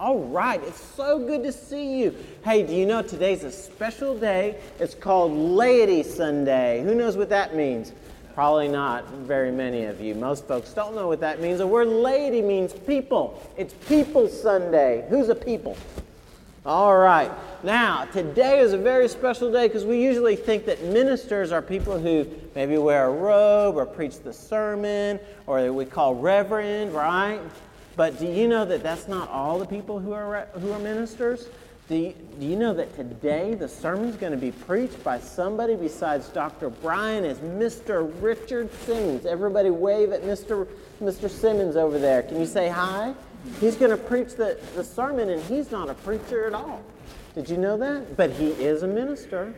All right, it's so good to see you. Hey, do you know today's a special day? It's called Laity Sunday. Who knows what that means? Probably not very many of you. Most folks don't know what that means. The word laity means people. It's People Sunday. Who's a people? All right. Now, today is a very special day because we usually think that ministers are people who maybe wear a robe or preach the sermon or we call reverend, right? But do you know that that's not all the people who are ministers? Do you know that today the sermon's going to be preached by somebody besides Dr. Brian as Mr. Richard Simmons? Everybody wave at Mr. Simmons over there. Can you say hi? He's going to preach the sermon, and he's not a preacher at all. Did you know that? But he is a minister.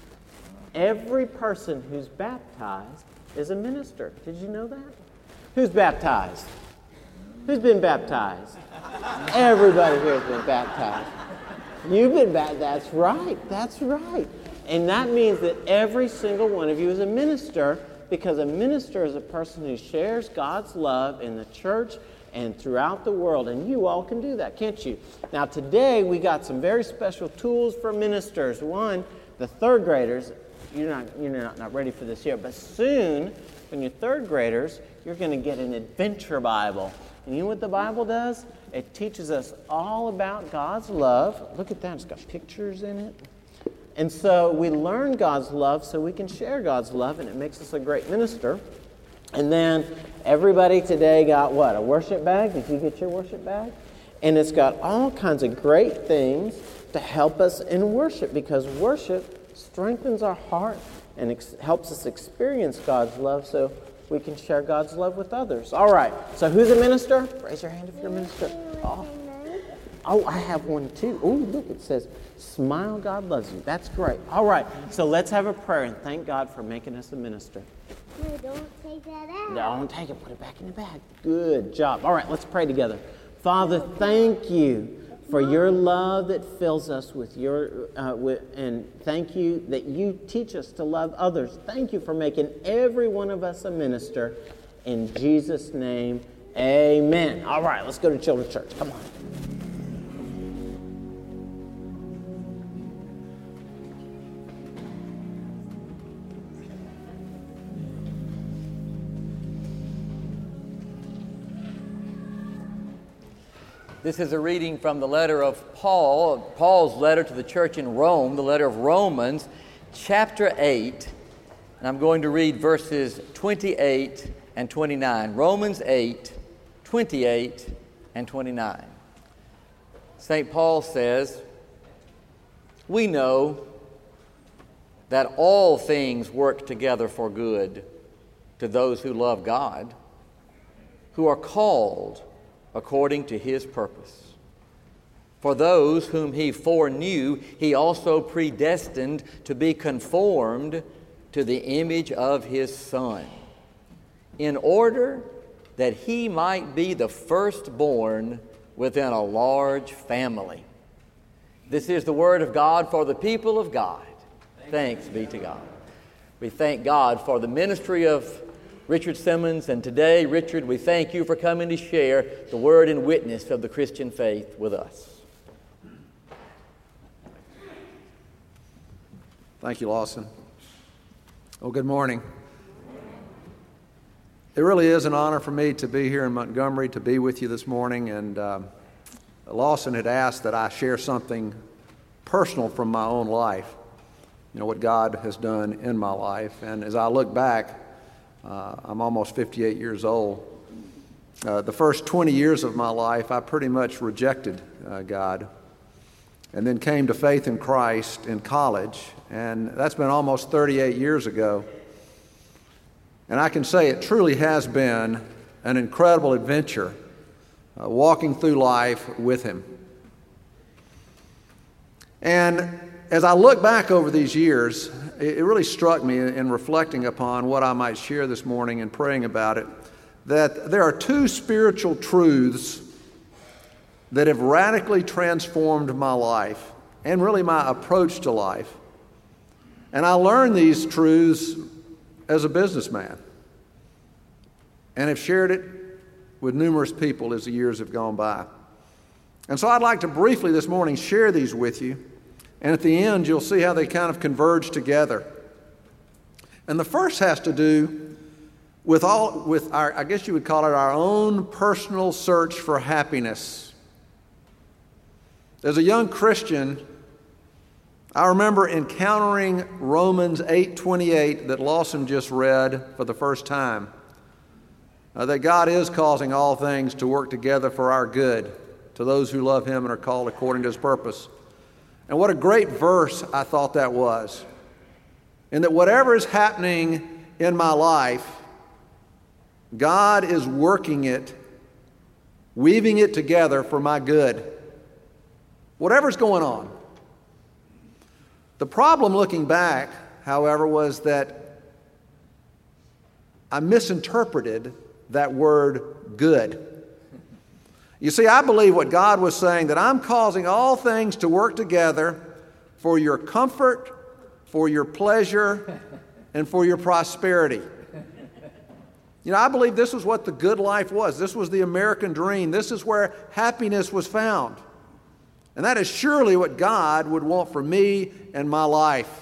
Every person who's baptized is a minister. Did you know that? Who's baptized? Who's been baptized? Everybody here has been baptized. You've been baptized. That's right. That's right. And that means that every single one of you is a minister, because a minister is a person who shares God's love in the church and throughout the world. And you all can do that, can't you? Now today we got some very special tools for ministers. One, the third graders, you're not ready for this yet, but soon, when you're third graders, you're going to get an adventure Bible. And you know what the Bible does? It teaches us all about God's love. Look at that, it's got pictures in it. And so we learn God's love so we can share God's love, and it makes us a great minister. And then everybody today got what? A worship bag? Did you get your worship bag? And it's got all kinds of great things to help us in worship, because worship strengthens our heart and helps us experience God's love so we can share God's love with others. All right, so who's a minister? Raise your hand if you're a minister. Oh, I have one too. Oh, look, it says, "Smile, God loves you." That's great. All right, so let's have a prayer and thank God for making us a minister. No, don't take that out. Don't take it. Put it back in the bag. Good job. All right, let's pray together. Father, thank you for your love that fills us with your, and thank you that you teach us to love others. Thank you for making every one of us a minister. In Jesus' name, amen. All right, let's go to Children's Church. Come on. This is a reading from the letter of Paul's letter to the church in Rome, the letter of Romans, chapter 8. And I'm going to read verses 28 and 29. Romans 8, 28 and 29. St. Paul says, "We know that all things work together for good to those who love God, who are called according to his purpose. For those whom he foreknew, he also predestined to be conformed to the image of his Son, in order that he might be the firstborn within a large family." This is the word of God for the people of God. Thanks be to God. We thank God for the ministry of Richard Simmons, and today, Richard, we thank you for coming to share the word and witness of the Christian faith with us. Thank you, Lawson. Well, good morning. It really is an honor for me to be here in Montgomery, to be with you this morning, and Lawson had asked that I share something personal from my own life, what God has done in my life. And as I look back, I'm almost 58 years old. The first 20 years of my life, I pretty much rejected God, and then came to faith in Christ in college, and that's been almost 38 years ago. And I can say it truly has been an incredible adventure, walking through life with Him. And as I look back over these years, it really struck me in reflecting upon what I might share this morning and praying about it, that there are two spiritual truths that have radically transformed my life and really my approach to life. And I learned these truths as a businessman and have shared it with numerous people as the years have gone by. And so I'd like to briefly this morning share these with you. And at the end, you'll see how they kind of converge together. And the first has to do with our, I guess you would call it our own personal search for happiness. As a young Christian, I remember encountering Romans 8:28 that Lawson just read for the first time. That God is causing all things to work together for our good, to those who love Him and are called according to His purpose. And what a great verse I thought that was. And that whatever is happening in my life, God is working it, weaving it together for my good. Whatever's going on. The problem looking back, however, was that I misinterpreted that word good. You see, I believe what God was saying, that I'm causing all things to work together for your comfort, for your pleasure, and for your prosperity. You know, I believe this was what the good life was. This was the American dream. This is where happiness was found. And that is surely what God would want for me and my life.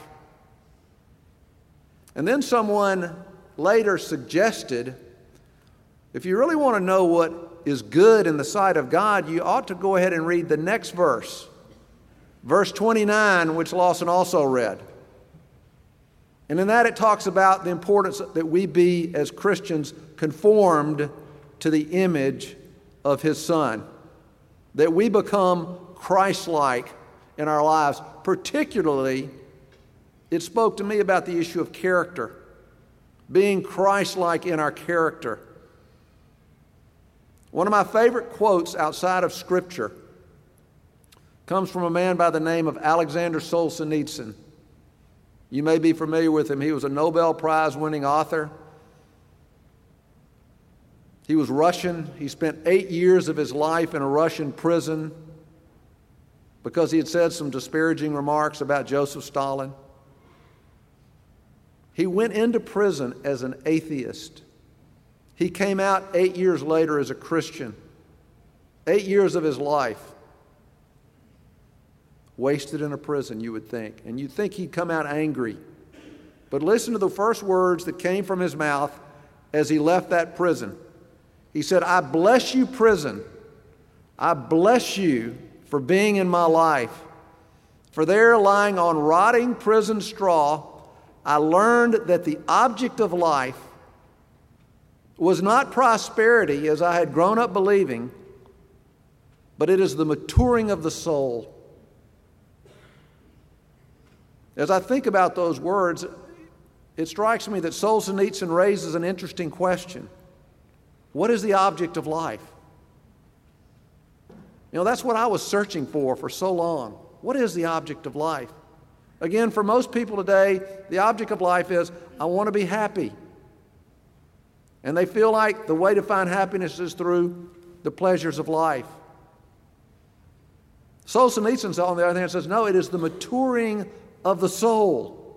And then someone later suggested, if you really want to know what is good in the sight of God, you ought to go ahead and read the next verse. Verse 29, which Lawson also read. And in that it talks about the importance that we be, as Christians, conformed to the image of His Son. That we become Christ-like in our lives. Particularly, it spoke to me about the issue of character. Being Christ-like in our character. One of my favorite quotes outside of Scripture comes from a man by the name of Alexander Solzhenitsyn. You may be familiar with him. He was a Nobel Prize-winning author. He was Russian. He spent 8 years of his life in a Russian prison because he had said some disparaging remarks about Joseph Stalin. He went into prison as an atheist. He came out 8 years later as a Christian. 8 years of his life wasted in a prison, you would think. And you'd think he'd come out angry. But listen to the first words that came from his mouth as he left that prison. He said, "I bless you, prison. I bless you for being in my life. For there, lying on rotting prison straw, I learned that the object of life was not prosperity, as I had grown up believing, but it is the maturing of the soul." As I think about those words, it strikes me that Solzhenitsyn raises an interesting question. What is the object of life? You know, that's what I was searching for so long. What is the object of life? Again, for most people today, the object of life is, I want to be happy. And they feel like the way to find happiness is through the pleasures of life. Solzhenitsyn, on the other hand, says, no, it is the maturing of the soul.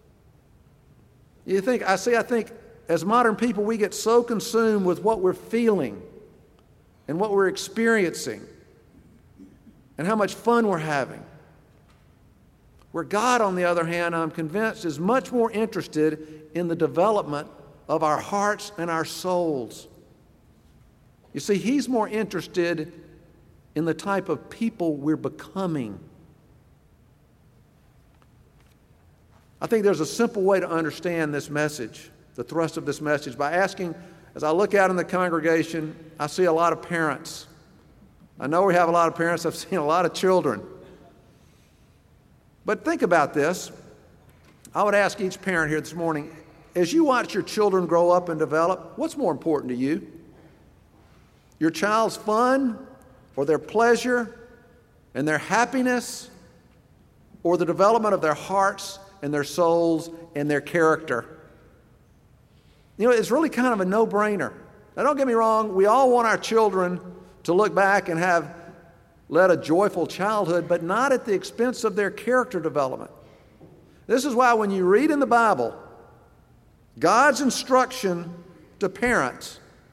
I think as modern people, we get so consumed with what we're feeling and what we're experiencing and how much fun we're having. Where God, on the other hand, I'm convinced, is much more interested in the development of our hearts and our souls. You see, He's more interested in the type of people we're becoming. I think there's a simple way to understand this message, the thrust of this message, by asking, as I look out in the congregation, I see a lot of parents. I know we have a lot of parents. I've seen a lot of children. But think about this. I would ask each parent here this morning, as you watch your children grow up and develop, what's more important to you? Your child's fun or their pleasure and their happiness, or the development of their hearts and their souls and their character? You know, it's really kind of a no-brainer. Now, don't get me wrong, we all want our children to look back and have led a joyful childhood, but not at the expense of their character development. This is why when you read in the Bible, God's instruction to parents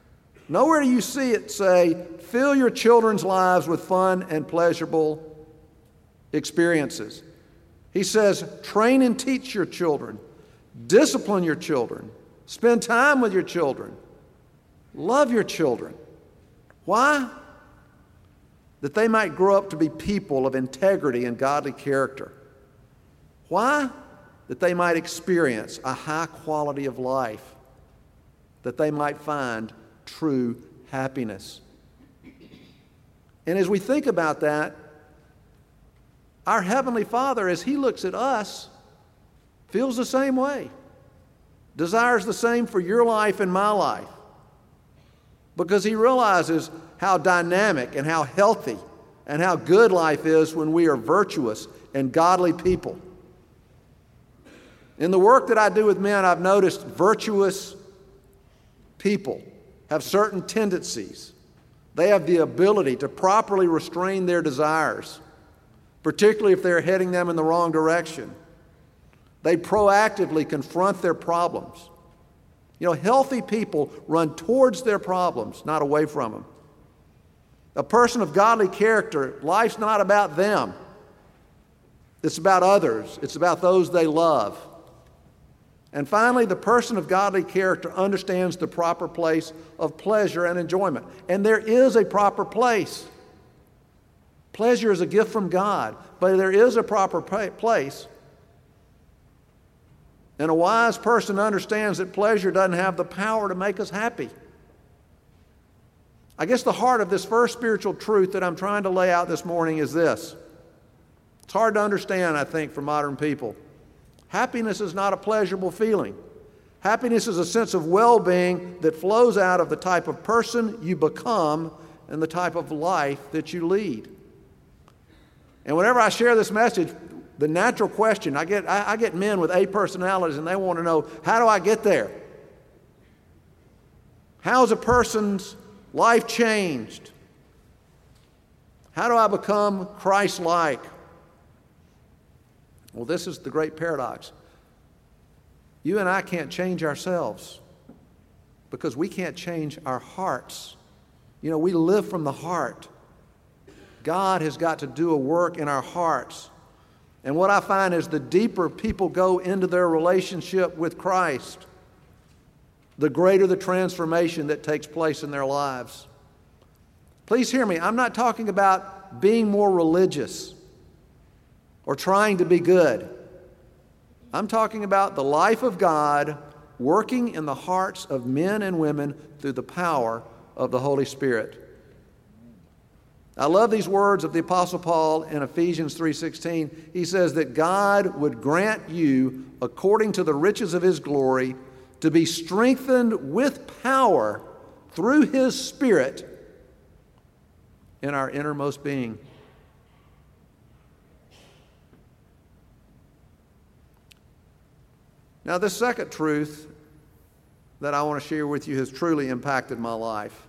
Nowhere do you see it say, fill your children's lives with fun and pleasurable experiences. He says, train and teach your children, discipline your children, spend time with your children, love your children. Why? That they might grow up to be people of integrity and godly character. Why? That they might experience a high quality of life, that they might find true happiness. And as we think about that, our Heavenly Father, as He looks at us, feels the same way, desires the same for your life and my life, because He realizes how dynamic and how healthy and how good life is when we are virtuous and godly people. In the work that I do with men, I've noticed virtuous people have certain tendencies. They have the ability to properly restrain their desires, particularly if they're heading them in the wrong direction. They proactively confront their problems. You know, healthy people run towards their problems, not away from them. A person of godly character, life's not about them. It's about others. It's about those they love. And finally, the person of godly character understands the proper place of pleasure and enjoyment. And there is a proper place. Pleasure is a gift from God, but there is a proper place. And a wise person understands that pleasure doesn't have the power to make us happy. I guess the heart of this first spiritual truth that I'm trying to lay out this morning is this. It's hard to understand, I think, for modern people. Happiness is not a pleasurable feeling. Happiness is a sense of well-being that flows out of the type of person you become and the type of life that you lead. And whenever I share this message, the natural question, I get men with A personalities and they want to know, how do I get there? How is a person's life changed? How do I become Christ-like? Well, this is the great paradox. You and I can't change ourselves because we can't change our hearts. You know, we live from the heart. God has got to do a work in our hearts. And what I find is the deeper people go into their relationship with Christ, the greater the transformation that takes place in their lives. Please hear me. I'm not talking about being more religious or trying to be good. I'm talking about the life of God working in the hearts of men and women through the power of the Holy Spirit. I love these words of the Apostle Paul in Ephesians 3:16. He says that God would grant you, according to the riches of His glory, to be strengthened with power through His Spirit in our innermost being. Now, this second truth that I want to share with you has truly impacted my life.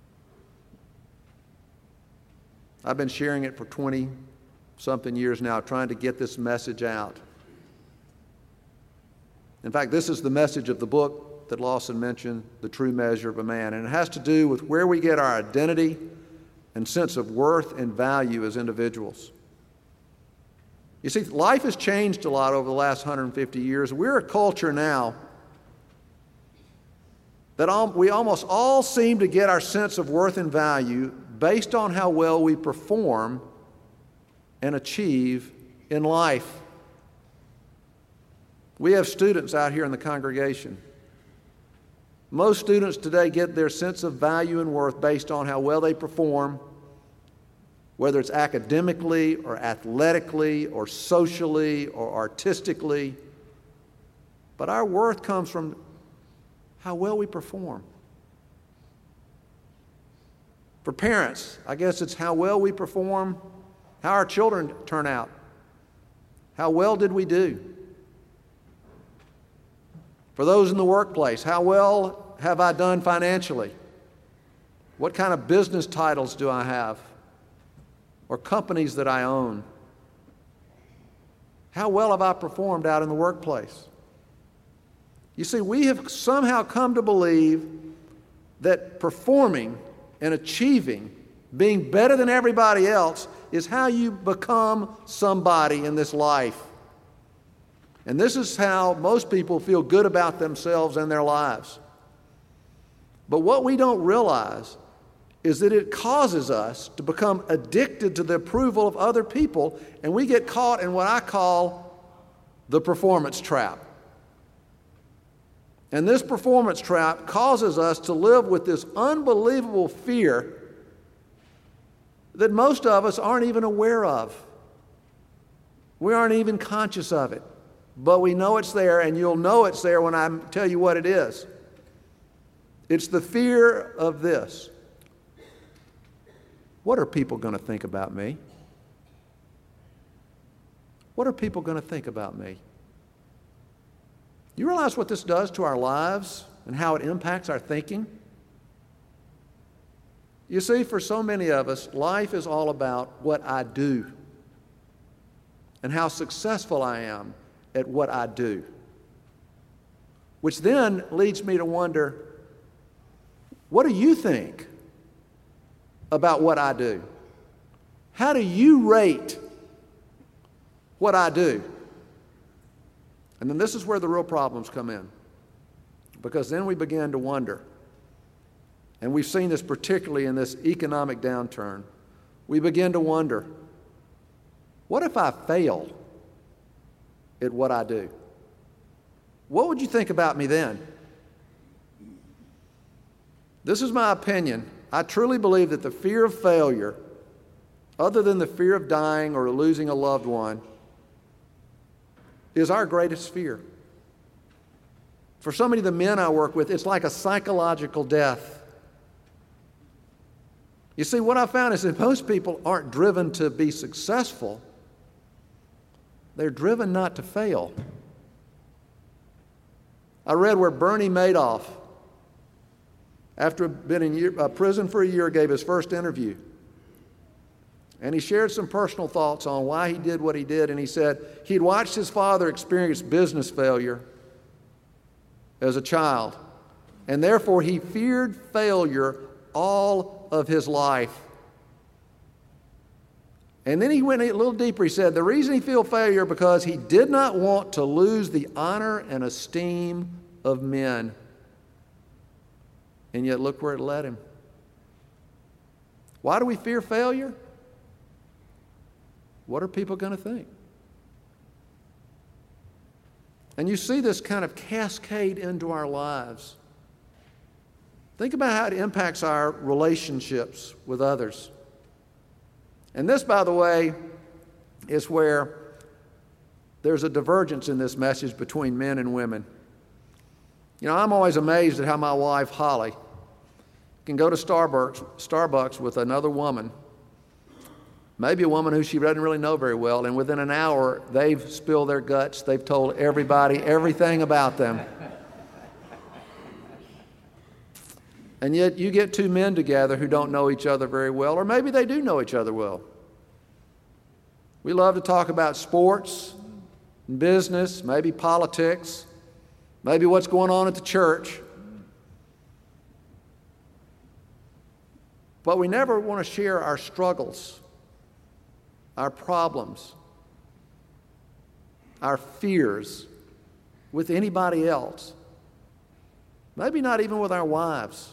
I've been sharing it for 20-something years now, trying to get this message out. In fact, this is the message of the book that Lawson mentioned, The True Measure of a Man. And it has to do with where we get our identity and sense of worth and value as individuals. You see, life has changed a lot over the last 150 years. We're a culture now that we almost all seem to get our sense of worth and value based on how well we perform and achieve in life. We have students out here in the congregation. Most students today get their sense of value and worth based on how well they perform, whether it's academically or athletically or socially or artistically. But our worth comes from how well we perform. For parents, I guess it's how well we perform, how our children turn out. How well did we do? For those in the workplace, how well have I done financially? What kind of business titles do I have? Or companies that I own? How well have I performed out in the workplace? You see, we have somehow come to believe that performing and achieving, being better than everybody else, is how you become somebody in this life. And this is how most people feel good about themselves and their lives. But what we don't realize is that it causes us to become addicted to the approval of other people, and we get caught in what I call the performance trap. And this performance trap causes us to live with this unbelievable fear that most of us aren't even aware of. We aren't even conscious of it. But we know it's there, and you'll know it's there when I tell you what it is. It's the fear of this. What are people going to think about me? What are people going to think about me? You realize what this does to our lives and how it impacts our thinking? You see, for so many of us, life is all about what I do and how successful I am at what I do. Which then leads me to wonder, what do you think about what I do? How do you rate what I do? And then this is where the real problems come in. Because then we begin to wonder, and we've seen this particularly in this economic downturn, we begin to wonder, what if I fail at what I do? What would you think about me then? This is my opinion. I truly believe that the fear of failure, other than the fear of dying or losing a loved one, is our greatest fear. For so many of the men I work with, it's like a psychological death. You see, what I found is that most people aren't driven to be successful. They're driven not to fail. I read where Bernie Madoff, after being in prison for a year, gave his first interview. And he shared some personal thoughts on why he did what he did. And he said he'd watched his father experience business failure as a child. And therefore, he feared failure all of his life. And then he went a little deeper. He said the reason he felt failure because he did not want to lose the honor and esteem of men. And yet look where it led him. Why do we fear failure? What are people going to think? And you see this kind of cascade into our lives. Think about how it impacts our relationships with others. And this, by the way, is where there's a divergence in this message between men and women. You know, I'm always amazed at how my wife, Holly, can go to Starbucks with another woman, maybe a woman who she doesn't really know very well, and within an hour, they've spilled their guts. They've told everybody everything about them. And yet you get two men together who don't know each other very well, or maybe they do know each other well. We love to talk about sports, business, maybe politics, maybe what's going on at the church. But we never want to share our struggles, our problems, our fears with anybody else. Maybe not even with our wives.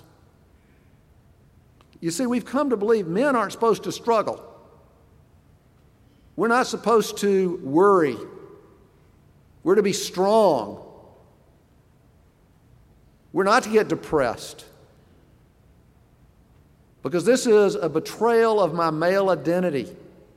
You see, we've come to believe men aren't supposed to struggle. We're not supposed to worry. We're to be strong. We're not to get depressed. Because this is a betrayal of my male identity.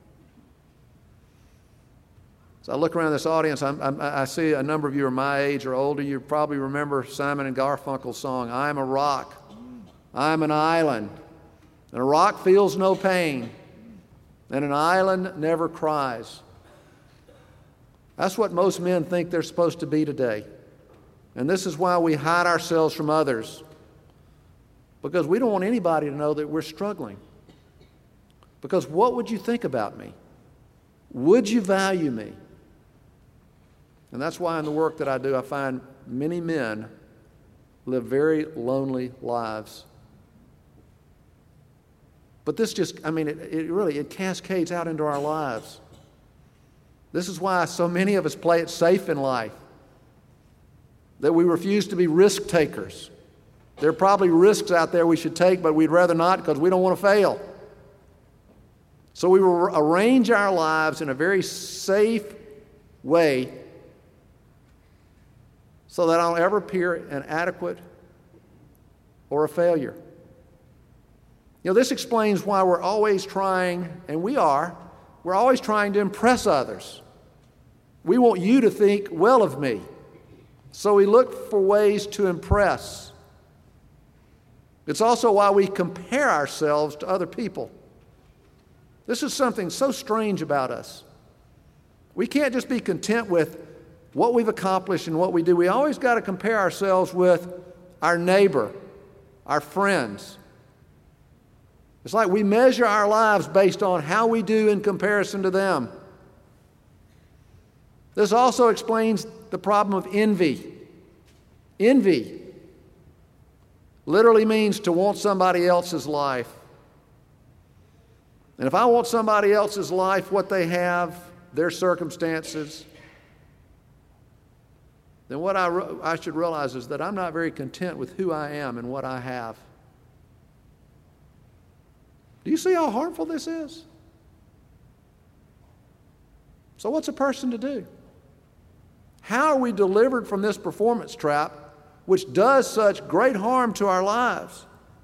As I look around this audience, I see a number of you are my age or older. You probably remember Simon and Garfunkel's song, "I am a rock, I am an island, and a rock feels no pain, and an island never cries." That's what most men think they're supposed to be today. And this is why we hide ourselves from others. Because we don't want anybody to know that we're struggling. Because what would you think about me? Would you value me? And that's why in the work that I do, I find many men live very lonely lives. But this just, it cascades out into our lives. This is why so many of us play it safe in life, that we refuse to be risk takers. There are probably risks out there we should take, but we'd rather not because we don't want to fail. So we will arrange our lives in a very safe way so that I don't ever appear inadequate or a failure. This explains why we're always trying, and we're always trying to impress others. We want you to think well of me. So we look for ways to impress. It's also why we compare ourselves to other people. This is something so strange about us. We can't just be content with what we've accomplished and what we do. We always got to compare ourselves with our neighbor, our friends. It's like we measure our lives based on how we do in comparison to them. This also explains the problem of envy. Envy literally means to want somebody else's life. And if I want somebody else's life, what they have, their circumstances, then what I should realize is that I'm not very content with who I am and what I have. Do you see how harmful this is? So what's a person to do? How are we delivered from this performance trap which does such great harm to our lives?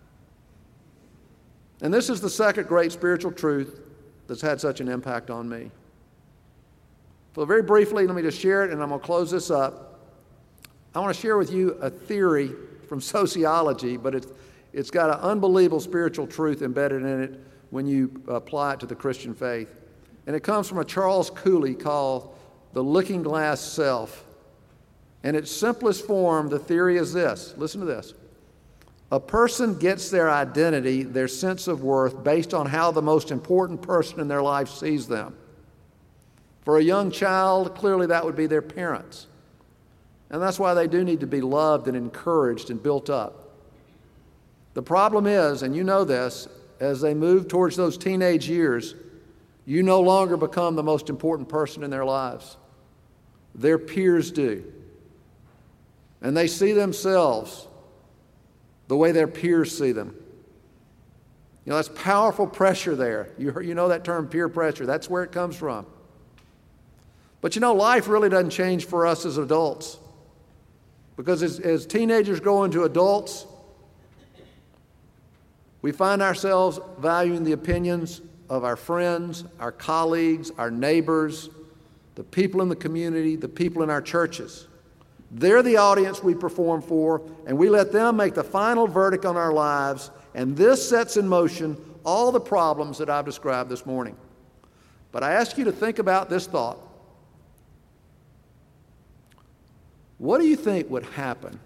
And this is the second great spiritual truth that's had such an impact on me. So very briefly, let me just share it, and I'm going to close this up. I want to share with you a theory from sociology, but it's got an unbelievable spiritual truth embedded in it when you apply it to the Christian faith. And it comes from a Charles Cooley called The Looking Glass Self. In its simplest form, the theory is this. Listen to this. A person gets their identity, their sense of worth, based on how the most important person in their life sees them. For a young child, clearly that would be their parents. And that's why they do need to be loved and encouraged and built up. The problem is, and you know this, as they move towards those teenage years, you no longer become the most important person in their lives. Their peers do. And they see themselves the way their peers see them. That's powerful pressure there. You know that term, peer pressure. That's where it comes from. But life really doesn't change for us as adults. Because as teenagers grow into adults, we find ourselves valuing the opinions of our friends, our colleagues, our neighbors, the people in the community, the people in our churches. They're the audience we perform for, and we let them make the final verdict on our lives, and this sets in motion all the problems that I've described this morning. But I ask you to think about this thought. What do you think would happen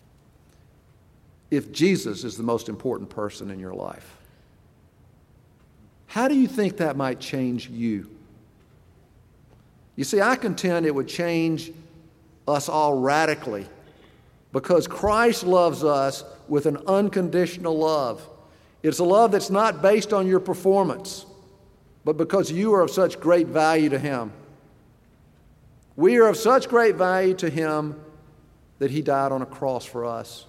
if Jesus is the most important person in your life? How do you think that might change you? You see, I contend it would change us all radically because Christ loves us with an unconditional love. It's a love that's not based on your performance, but because you are of such great value to Him. We are of such great value to Him that He died on a cross for us.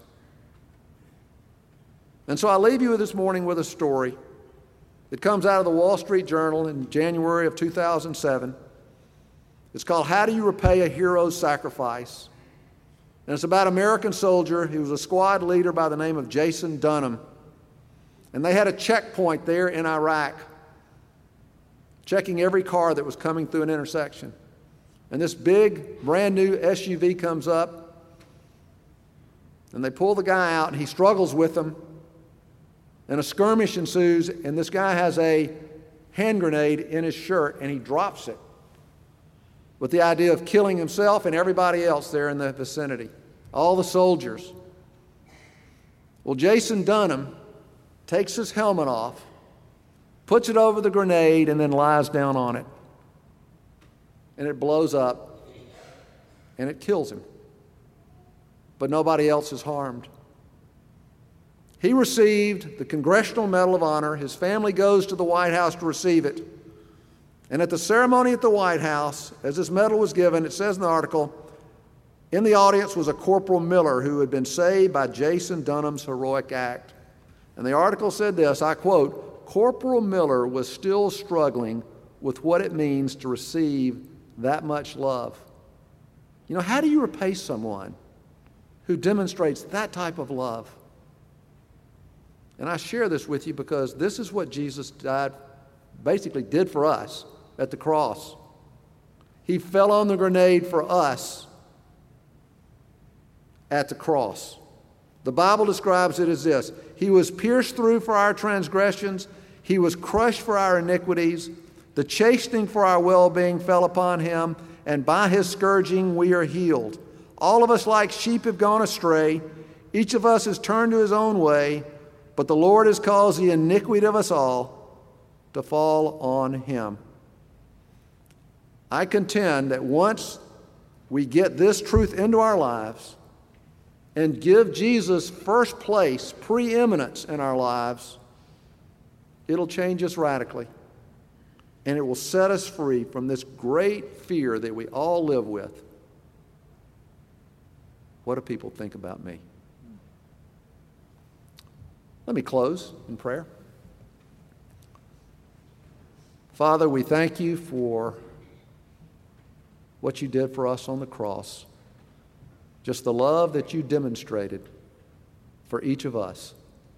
And so I leave you this morning with a story that comes out of the Wall Street Journal in January of 2007. It's called How Do You Repay a Hero's Sacrifice? And it's about an American soldier. He was a squad leader by the name of Jason Dunham. And they had a checkpoint there in Iraq, checking every car that was coming through an intersection. And this big, brand new SUV comes up, and they pull the guy out, and he struggles with them. And a skirmish ensues, and this guy has a hand grenade in his shirt, and he drops it with the idea of killing himself and everybody else there in the vicinity, all the soldiers. Well, Jason Dunham takes his helmet off, puts it over the grenade, and then lies down on it. And it blows up, and it kills him. But nobody else is harmed. He received the Congressional Medal of Honor. His family goes to the White House to receive it. And at the ceremony at the White House, as this medal was given, it says in the article, in the audience was a Corporal Miller who had been saved by Jason Dunham's heroic act. And the article said this, I quote, Corporal Miller was still struggling with what it means to receive that much love. You know, how do you repay someone who demonstrates that type of love? And I share this with you because this is what Jesus basically did for us at the cross. He fell on the grenade for us at the cross. The Bible describes it as this: He was pierced through for our transgressions, He was crushed for our iniquities, the chastening for our well-being fell upon Him, and by His scourging we are healed. All of us like sheep have gone astray, each of us has turned to his own way, but the Lord has caused the iniquity of us all to fall on Him. I contend that once we get this truth into our lives and give Jesus first place, preeminence in our lives, it'll change us radically. And it will set us free from this great fear that we all live with. What do people think about me? Let me close in prayer. Father, we thank you for what you did for us on the cross. Just the love that you demonstrated for each of us.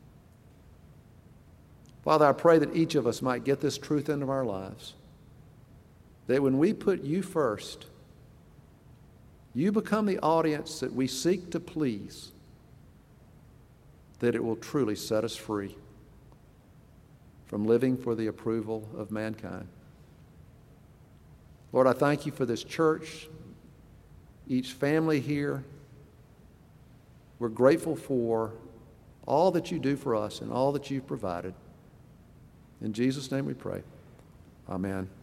Father, I pray that each of us might get this truth into our lives. That when we put you first, you become the audience that we seek to please, that it will truly set us free from living for the approval of mankind. Lord, I thank you for this church, each family here. We're grateful for all that you do for us and all that you've provided. In Jesus' name we pray. Amen.